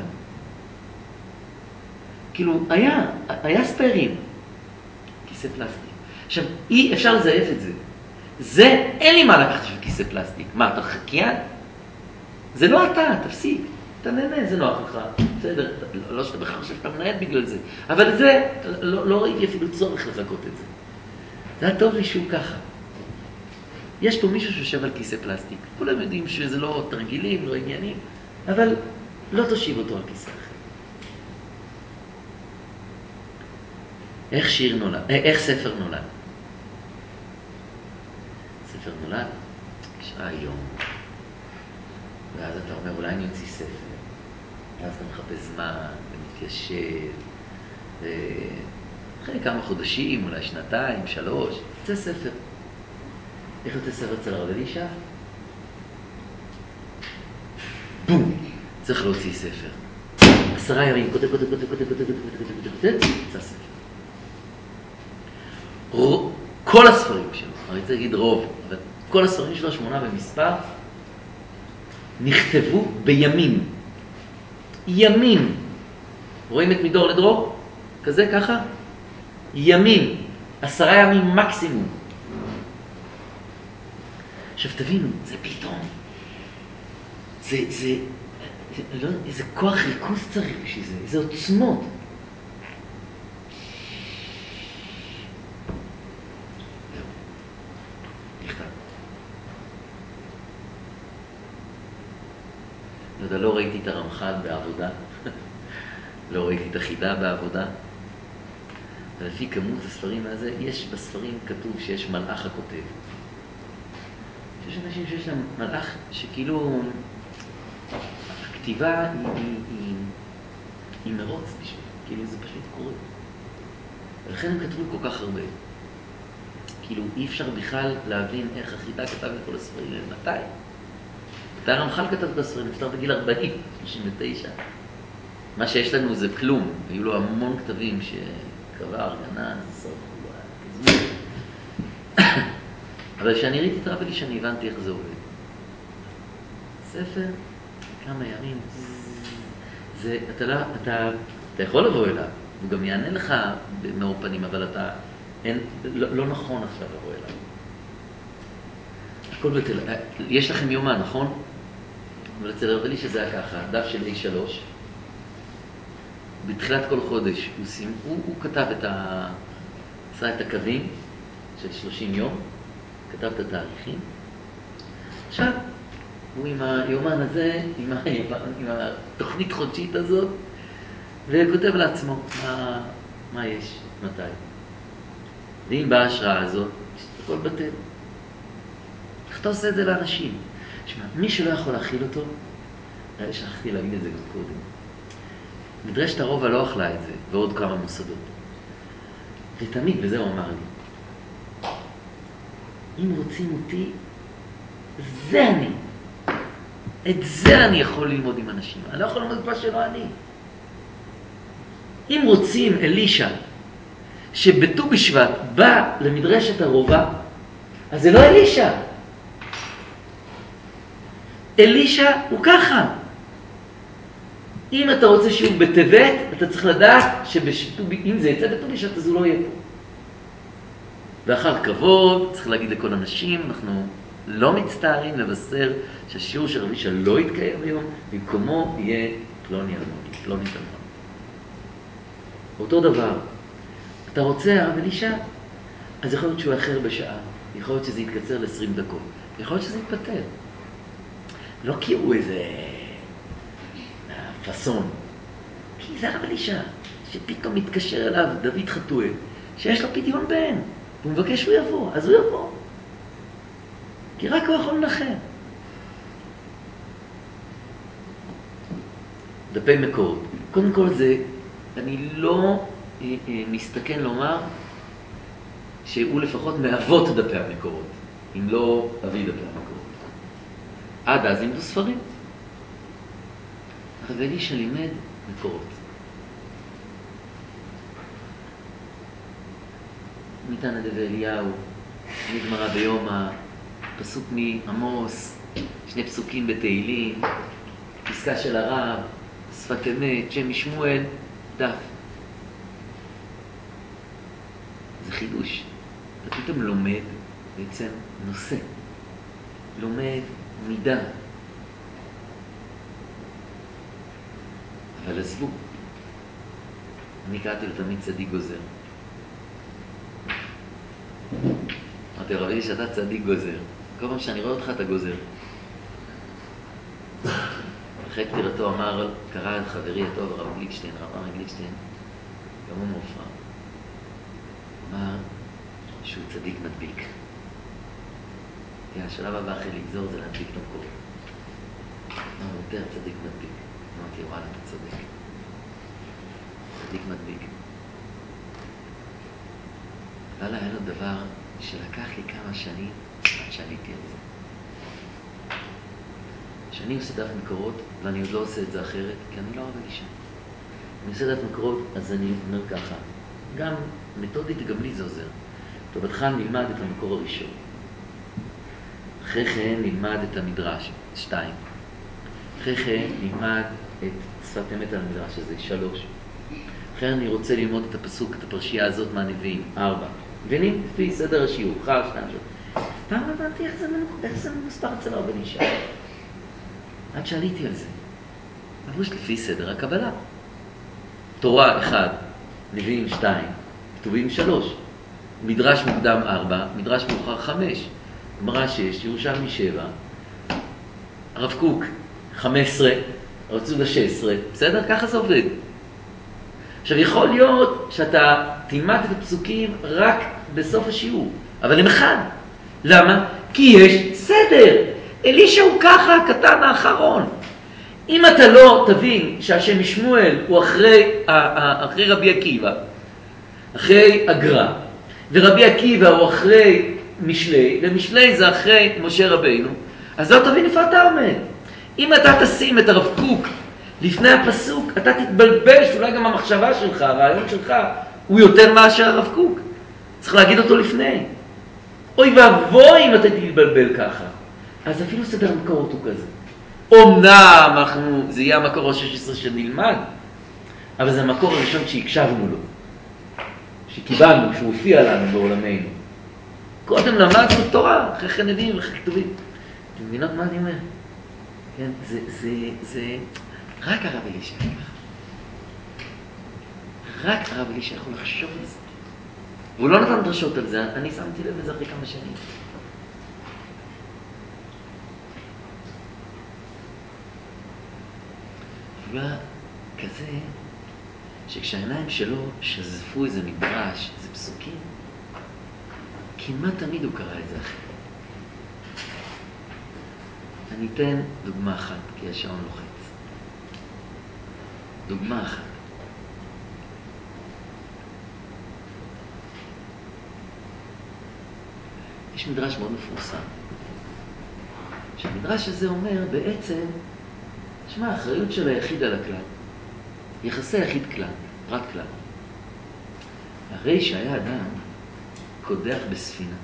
[SPEAKER 1] כאילו, היה ספיירים. כיסא פלסטיק. עכשיו, אי אפשר לזייף את זה. זה, אין לי מה לקחת של כיסא פלסטיק. מה, אתה חקיין? זה לא אתה, תפסיק. אתה נהנה, זה נוח לך. בסדר, לא שאתה בכלל חושב שאתה מנהל בגלל זה. אבל זה, לא ראיתי אפילו צורך לחכות את זה. זה היה טוב לי שהוא ככה. יש פה מישהו שיושב על כיסא פלסטיק. כולם יודעים שזה לא תרגילים, לא עניינים, אבל לא תושיב אותו על כיסא אחר. איך שיר נולד? איך ספר נולד? ספר נולד, כשעה יום. ואז אתה אומר, אולי אני אוציא ספר. ואז אתה מחפש זמן, ומתיישב, אחרי כמה חודשים, אולי שנתיים, 3, יוצא ספר. איך יוצא ספר אצל הרב אלישע? בום! צריך להוציא ספר. 10 ימים, כותב, יצא ספר. כל הספרים שלו, אני רוצה להגיד רוב, אבל כל הספרים שלו, 8 במספר, נכתבו בימים. ימים. רואים את מדור לדרור? כזה, ככה? ימים. 10 ימים מקסימום. עכשיו תבינו, זה פתאום. איזה כוח ריכוז צריך בשביל זה, איזה עוצמות. נכתב. לא ראיתי את הרמח"ל בעבודה, לא ראיתי את החידה בעבודה, אבל לפי כמות הספרים הזה, יש בספרים כתוב שיש מלאך הכותב. יש אנשים שיש להם מלאך שכאילו הכתיבה היא מרוץ בשביל, כאילו זה פשוט קורה. ולכן הם כתבו כל כך הרבה. כאילו אי אפשר בכלל להבין איך החידה כתב את כל הספרים, מתי? מתי הרמח"ל כתב את הספרים? נפטר בגיל 40, 39. מה שיש לנו זה כלום. היו לו המון כתבים שקבר, גנז, שרפו, כזמות. אבל כשאני ראיתי את הרב אלישע, אני הבנתי איך זה עובד. ספר, כמה ימים, אתה יכול לבוא אליו, הוא גם יענה לך במאור פנים, אבל לא נכון עכשיו לבוא אליו. הכל יש לכם יומן, נכון? אבל אצל הרב אלישע זה היה ככה, דף של A3, בתחילת כל חודש הוא כתב עשה את הקווים של 30 יום, כתב את התאריכים. עכשיו, הוא עם היומן הזה, עם התוכנית חודשית הזאת, וכותב לעצמו מה יש, מתי. ואם באה ההשראה הזאת, הכל בטל. איך אתה עושה את זה לאנשים? תשמע, מי שלא יכול להכיל אותו, שכחתי להגיד את זה גם קודם. מדרשת הרובע לא אכלה את זה, ועוד כמה מוסדות. ותמיד, וזה הוא אמר לי, אם רוצים אותי, זה אני. את זה אני יכול ללמוד עם אנשים. אני לא יכול ללמוד את מה שלא אני. אם רוצים אלישע, שבט"ו בשבט בא למדרשת הרובע, אז זה לא אלישע. אלישע הוא ככה. אם אתה רוצה שיעור בטבת, אתה צריך לדעת אם זה יצא בט"ו בשבט, אז הוא לא יהיה פה. ואחר כבוד, צריך להגיד לכל אנשים, אנחנו לא מצטערים לבשר שהשיעור של רב אלישע לא יתקיים היום, במקומו יהיה פלוני אלמוני, פלוני אלמוני. אותו דבר, אתה רוצה הרב אלישע? אז יכול להיות שהוא אחר בשעה, יכול להיות שזה יתקצר ל-20 דקות, יכול להיות שזה יתפטר. לא כי הוא איזה פסון, כי זה הרב אלישע, שפתאום מתקשר אליו דוד חתואל, שיש לו פדיון בן, הוא מבקש שהוא יבוא, אז הוא יבוא. כי רק הוא יכול לנחם. דפי מקורות. קודם כל זה, אני לא מסתכן לומר שהוא לפחות מאבות דפי המקורות, אם לא אבי דפי המקורות. עד אז לימדו ספרים. הרב אלישע לימד מקורות. מתנא דבי אליהו, נגמרא ביומא, פסוק מעמוס, 2 פסוקים בתהילים, פסקה של הרב, שפת אמת, שם משמואל, דף. זה חידוש. אתה פתאום לומד בעצם נושא. לומד מידה. אבל עזבו. אני קראתי לו תמיד צדיק גוזר. אמרתי, רב אלישע, אתה צדיק גוזר. כל פעם שאני רואה אותך, אתה גוזר. אחרי פטירתו אמר, קרא את חברי הטוב, הרב גליקשטיין, הרב אריה גליקשטיין, גם הוא מופרע. אמר שהוא צדיק מדביק. כי השלב הבא אחרי לגזור זה להדביק את המקור. אמר, הוא יותר צדיק מדביק. אמרתי, וואלה, אתה צודק. צדיק מדביק. אבל היה לו דבר שלקח לי כמה שנים עד שעליתי על זה. שאני עושה דף מקורות, ואני עוד לא עושה את זה אחרת, כי אני לא רב אלישע. אני עושה דף מקורות, אז אני אומר ככה, גם מתודית, גם לי זה עוזר. בהתחלה נלמד את המקור הראשון. אחרי כן נלמד את המדרש, 2. אחרי כן נלמד את שפת אמת על המדרש הזה, 3. אחרי אני רוצה ללמוד את הפסוק, את הפרשייה הזאת מהנביאים, 4. מבינים? לפי סדר השיעור, 1, 2, 3. פעם הבנתי איך זה מוסתר אצל הרב אלישע. עד שעליתי על זה. ממש לפי סדר הקבלה. תורה 1, נביאים 2, כתובים 3. מדרש מוקדם 4, מדרש מאוחר 5, גמרא 6, ירושלמי 7, הרב קוק 15, הרב צודה 16, בסדר? ככה זה עובד. עכשיו יכול להיות שאתה תלמד את הפסוקים רק בסוף השיעור, אבל הם אחד. למה? כי יש סדר. אלישע הוא ככה הקטן האחרון. אם אתה לא תבין שהשם משמואל הוא אחרי רבי עקיבא, אחרי אגרא, ורבי עקיבא הוא אחרי משלי, ומשלי זה אחרי משה רבינו, אז לא תבין איפה אתה עומד. אם אתה תשים את הרב קוק לפני הפסוק, אתה תתבלבל, שאולי גם המחשבה שלך, הרעיון שלך, הוא יותר מאשר הרב קוק. צריך להגיד אותו לפני. אוי ואבוי אם אתה תתבלבל ככה. אז אפילו סדר המקורות הוא כזה. אומנם זה יהיה המקור ה-16 שנלמד, אבל זה המקור הראשון שהקשבנו לו. שקיבלנו, שהוא הופיע לנו בעולמנו. קודם למדנו תורה, אחרי כן נביאים ואחרי כתובים. אתם מבינות מה אני אומר? כן, זה רק הרב אלישע. רק הרב אלישע יכול לחשוב על זה. והוא לא נתן דרשות על זה, אני שמתי לב לזה אחרי כמה שנים. הוא היה כזה שכשהעיניים שלו שזפו איזה מדרש, איזה פסוקים, כמעט תמיד הוא קרא את זה אחרת. אני אתן דוגמה אחת, כי השעון לוחץ. דוגמה אחת. יש מדרש מאוד מפורסם. שהמדרש הזה אומר בעצם, שמה, האחריות של היחיד על הכלל. יחסי יחיד כלל, פרט כלל. הרי שהיה אדם קודח בספינה.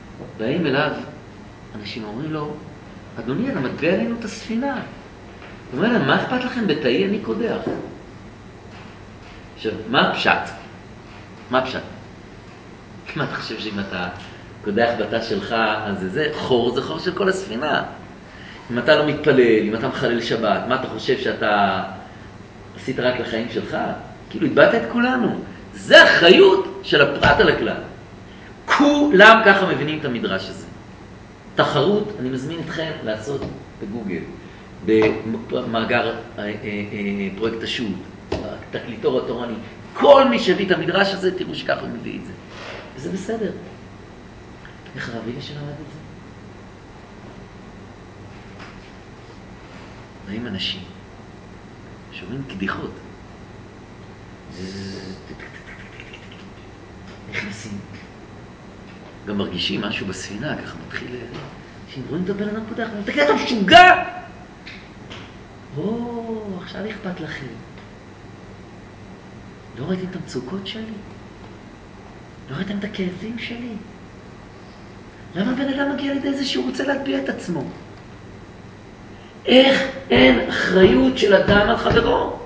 [SPEAKER 1] באים אליו, אנשים אומרים לו, אדוני, אתה מטבע עלינו את הספינה. הוא אומר להם, מה אכפת לכם בתאי? אני קודח. עכשיו, מה הפשט? מה הפשט? מה אתה חושב שאם אתה קודח בתא שלך, אז זה חור, זה חור של כל הספינה. אם אתה לא מתפלל, אם אתה מחלל שבת, מה אתה חושב שאתה עשית רק לחיים שלך? כאילו, התבאת את כולנו. זה אחריות של הפרט על הכלל. כולם ככה מבינים את המדרש הזה. תחרות, אני מזמין אתכם לעשות בגוגל, במאגר פרויקט השו"ת, תקליטור התורני. כל מי שהביא את המדרש הזה, תראו שככה הוא מביא את זה. וזה בסדר. איך הרב אלישע למד את זה? רואים אנשים שאומרים קדיחות. נכנסים. גם מרגישים משהו בספינה, ככה מתחיל להבין. רואים את הבן אדם קודח, תגיד, אתה משוגע! עכשיו אכפת לכם. לא ראיתם את המצוקות שלי? לא ראיתם את הכאבים שלי? למה הבן אדם מגיע לידי זה שהוא רוצה להטביע את עצמו? איך אין אחריות של אדם על חברו?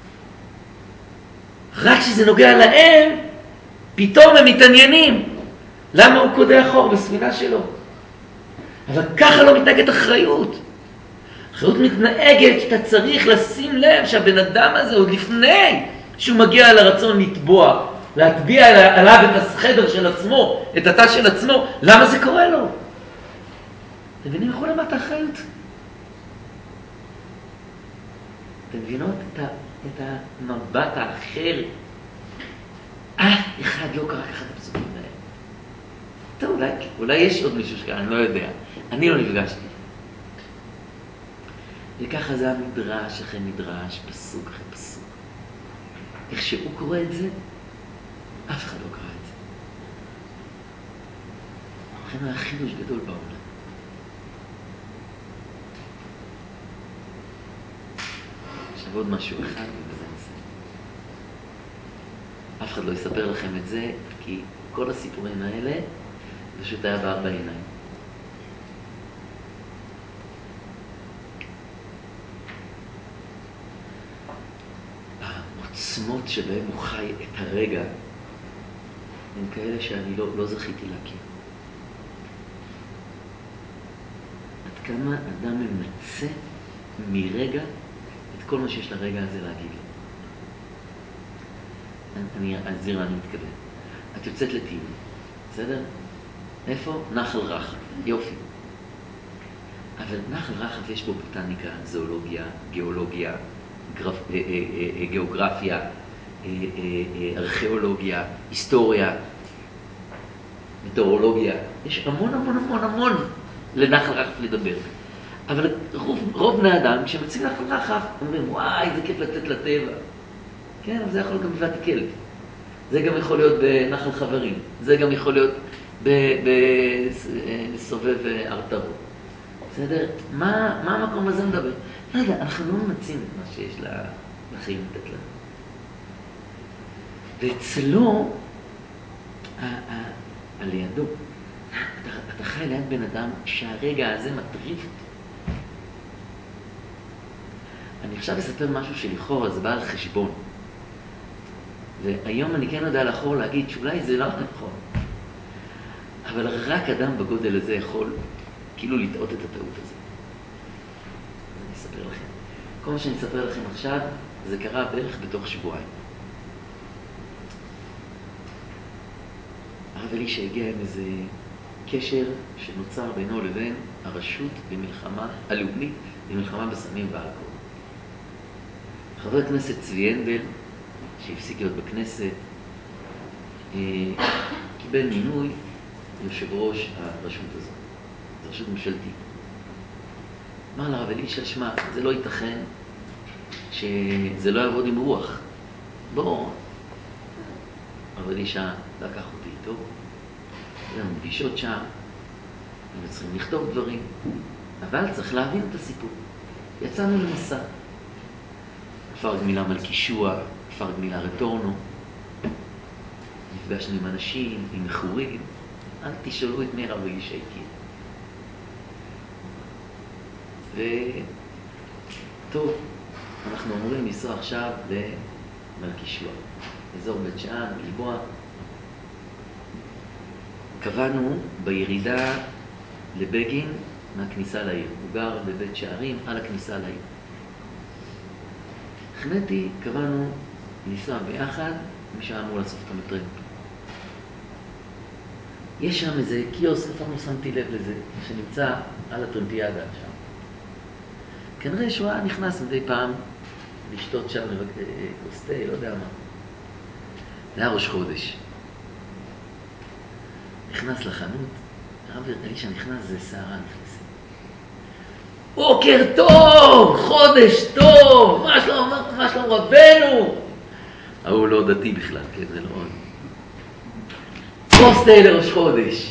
[SPEAKER 1] רק כשזה נוגע להם, פתאום הם מתעניינים. למה הוא קודח חור בספינה שלו? אבל ככה לא מתנהגת אחריות. אחריות מתנהגת שאתה צריך לשים לב שהבן אדם הזה עוד לפני שהוא מגיע לרצון לטבוע, להטביע עליו את החדר של עצמו, את התא של עצמו, למה זה קורה לו? אתם מבינים איך הוא למד את האחריות? אתם מבינות את המבט האחר? אף אחד לא קרא ככה את הפסוקים האלה. טוב, אולי יש עוד מישהו שקרא, אני לא יודע. אני לא נפגשתי. וככה זה המדרש אחרי מדרש, פסוק אחרי פסוק. איך שהוא קורא את זה, אף אחד לא קרא את זה. לכן היה חידוש גדול בעולם. עכשיו עוד משהו אחד, ובזה נסיים. אף אחד לא יספר לכם את זה, כי כל הסיפורים האלה, זה פשוט היה בארבע עיניים. העוצמות שבהם הוא חי את הרגע, הם כאלה שאני לא זכיתי להכיר. עד כמה אדם ממצא מרגע את כל מה שיש לרגע הזה להגיד לו. אני אסביר לאן אני מתכוון. את יוצאת לטיול, בסדר? איפה? נחל רחב, יופי. אבל נחל רחב יש בו בוטניקה, זואולוגיה, גיאולוגיה, גיאוגרפיה, ארכיאולוגיה, היסטוריה, מטאורולוגיה. יש המון המון המון המון לנחל רחב לדבר. אבל רוב בני אדם, כשמציעים נחל רחב, אומרים, וואי, זה כיף לתת לטבע. כן, אבל זה יכול להיות גם בבת כלב. זה גם יכול להיות בנחל חברים. זה גם יכול להיות בסובב ארטרות. בסדר? מה המקום הזה מדבר? לא יודע, אנחנו לא ממצאים את מה שיש לחיים לתת לנו. ואצלו, על ידו, אתה חי ליד בן אדם שהרגע הזה מטריף אותו. אני עכשיו אספר משהו שלכאורה זה בא על חשבון. והיום אני כן יודע לאחור להגיד שאולי זה לא נכון. אבל רק אדם בגודל הזה יכול כאילו לטעות את הטעות הזאת. אז אני אספר לכם. כל מה שאני אספר לכם עכשיו, זה קרה בערך בתוך שבועיים. הרב אלישע הגיע עם איזה קשר שנוצר בינו לבין הרשות במלחמה הלאומית, במלחמה בסמים ואלכוהול. חבר הכנסת צבי הנדל, שהפסיק להיות בכנסת, קיבל מינוי יושב ראש הרשות הזאת. זו רשות ממשלתית. אמר לרב אלישע, שמע, זה לא ייתכן שזה לא יעבוד עם רוח. בואו. הרב אלישע לקח אותי איתו, היו לנו פגישות שם, היינו צריכים לכתוב דברים, אבל צריך להבין את הסיפור. יצאנו למסע. כפר גמילה מלכישוע, כפר גמילה רטורנו. נפגשנו עם אנשים, עם מכורים. אל תשאלו את מי הרב אלישע הכיר. טוב, אנחנו אמורים לנסוע עכשיו למלכישוע, אזור בית שאן, גלבוע. קבענו בירידה לבגין מהכניסה לעיר. הוא גר בבית שערים על הכניסה לעיר. החלטתי, קבענו לנסוע ביחד, מי שהיה אמור לאסוף את המטרן. יש שם איזה קיוסק, אף פעם לא שמתי לב לזה, שנמצא על הטרמפיאדה שם. כנראה שהוא היה נכנס מדי פעם לשתות שם כוס תה, לא יודע מה. זה היה ראש חודש. נכנס לחנות, הרב אלישע נכנס, זה שערה נכנסת. בוקר טוב, חודש טוב, מה שלום רבנו? הוא לא דתי בכלל, כן, זה לא עוד. כוס תה לראש חודש.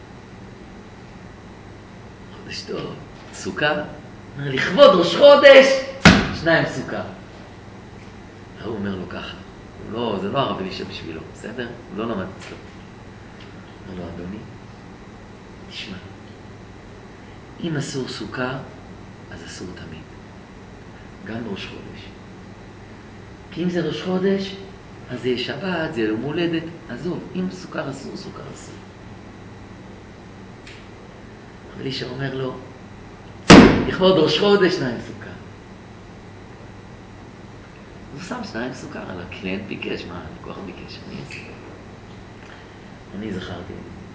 [SPEAKER 1] חודש טוב, סוכר? לכבוד ראש חודש, 2 סוכר. הוא אומר לו ככה, זה לא הרב אלישע בשבילו, בסדר? הוא לא למד אצלו. אומר לו, אדוני, תשמע, אם אסור סוכר, אז אסור תמיד. גם בראש חודש. כי אם זה ראש חודש, אז זה יהיה שבת, זה יהיה יום הולדת. עזוב, אם סוכר אסור, סוכר אסור. אלישע אומר לו, לכבוד ראש חודש, 2 סוכר. הוא שם 2 סוכר, על הקליינט ביקש, מה, הלקוח ביקש, אני זכרתי.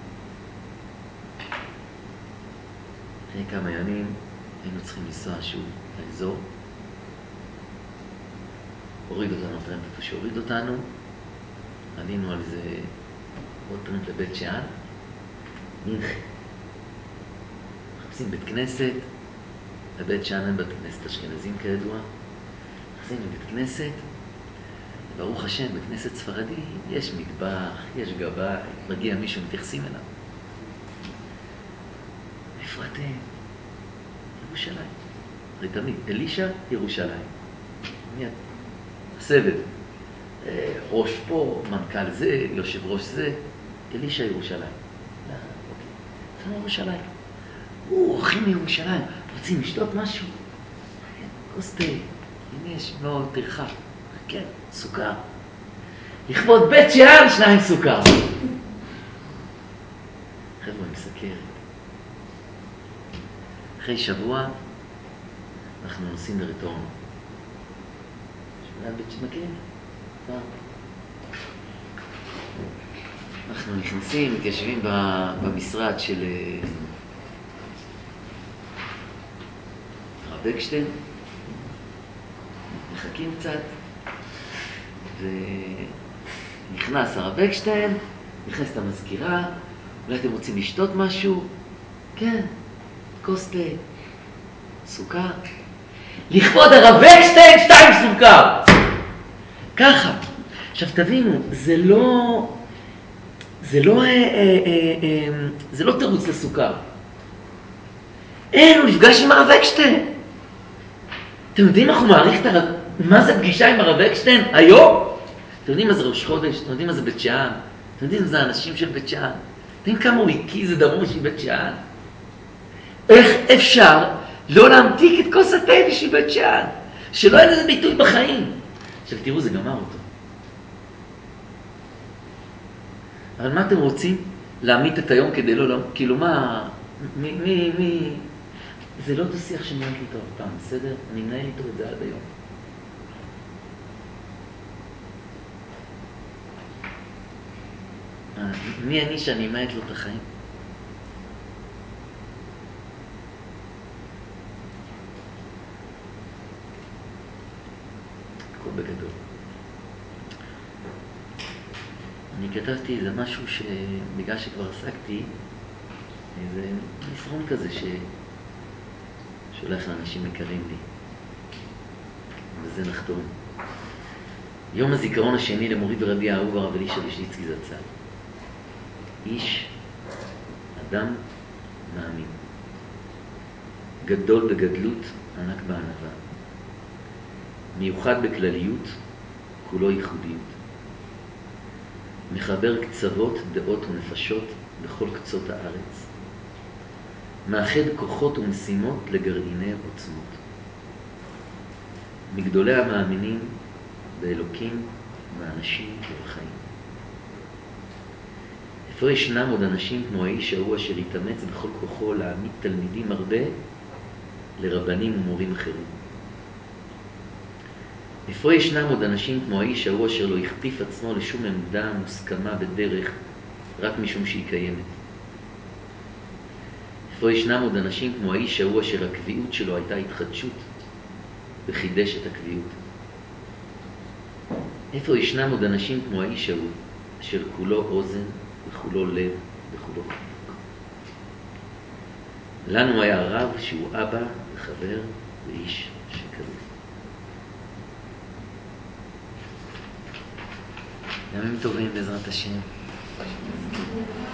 [SPEAKER 1] אחרי כמה ימים היינו צריכים לנסוע שוב לאזור. הוריד אותנו טרמפ איפה שהוריד אותנו. עלינו על איזה עוד טרמפ לבית שאן. מחפשים בית כנסת. לבית שאן אין בית כנסת אשכנזים כידוע. מחפשים בבית כנסת. ברוך השם, בית כנסת ספרדי, יש מטבח, יש גבאי, מגיע מישהו, מתייחסים אליו. איפה אתם? ירושלים. הרי תמיד, אלישע, ירושלים. מיד. הסבב. ראש פה, מנכ"ל זה, יושב ראש זה, אלישע ירושלים. אוקיי. זה ירושלים. אורחים מירושלים, רוצים לשתות משהו? כוס תה. הנה יש מאוד תרחה. כן, סוכר. לכבוד בית שאן, 2 סוכר. חבר'ה, מסכרת. אחרי שבוע, אנחנו נוסעים לרטורנו. שמונה בית שמכירים? אנחנו נכנסים, מתיישבים במשרד של הרב אקשטיין, מחכים קצת, ונכנס הרב אקשטיין, נכנסת המזכירה, אולי אתם רוצים לשתות משהו? כן, כוס תה, סוכר. לכבוד הרב אקשטיין, 2 סוכר! ככה. עכשיו תבינו, זה לא תירוץ לסוכר. הוא נפגש עם הרב אקשטיין. אתם יודעים איך הוא מעריך מה זה פגישה עם הרב אקשטיין היום? אתם יודעים מה זה ראש חודש? אתם יודעים מה זה בית שאן? אתם יודעים מה זה האנשים של בית שאן? אתם יודעים כמה הוא הקיז את דמו של בית שאן? איך אפשר לא להמתיק את כוס התה בשביל בית שאן? שלא אין איזה ביטוי בחיים. עכשיו תראו, זה גמר אותו. אבל מה אתם רוצים? להעמיד את היום כדי לא... כאילו מה... זה לא דו-שיח שמנהלת איתו אף פעם, בסדר? אני מנהל איתו את זה עד היום. מי אני שאני אמעט לו את החיים? הכל בגדול. אני כתבתי איזה משהו שבגלל שכבר עסקתי, איזה מסרון כזה שולח לאנשים יקרים לי. וזה נחתום. יום הזיכרון השני למורי ורבי האהוב הרב אלישע וישליצקי זצ"ל. איש, אדם מאמין. גדול בגדלות, ענק בענווה. מיוחד בכלליות, כולו ייחודיות. מחבר קצוות, דעות ונפשות בכל קצות הארץ. מאחד כוחות ומשימות לגרעיני עוצמות. מגדולי המאמינים באלוקים, באנשים ובחיים. איפה ישנם עוד אנשים כמו האיש ההוא אשר התאמץ בכל כוחו להעמיד תלמידים הרבה לרבנים ומורים אחרים? איפה ישנם עוד אנשים כמו האיש ההוא אשר לא הכפיף עצמו לשום עמדה מוסכמה בדרך רק משום שהיא קיימת? איפה ישנם עוד אנשים כמו האיש ההוא אשר הקביעות שלו הייתה התחדשות וחידש את הקביעות? איפה ישנם עוד אנשים כמו האיש ההוא אשר כולו אוזן וכולו לב וכולו חיבוק? לנו היה רב שהוא אבא וחבר ואיש שכזה. ימים טובים בעזרת השם.